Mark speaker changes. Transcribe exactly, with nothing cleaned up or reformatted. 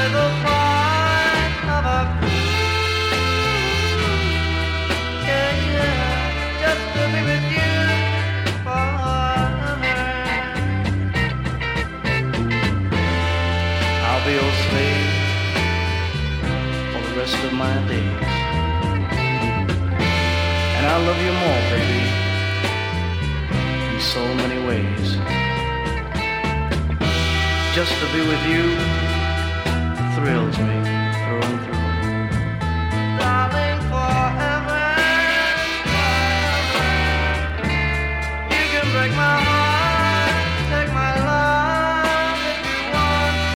Speaker 1: the fire of a yeah, yeah, just to be with you forever. I'll be your slave for the rest of my days, and I love you more, baby, in so many ways. Just to be with you thrills me.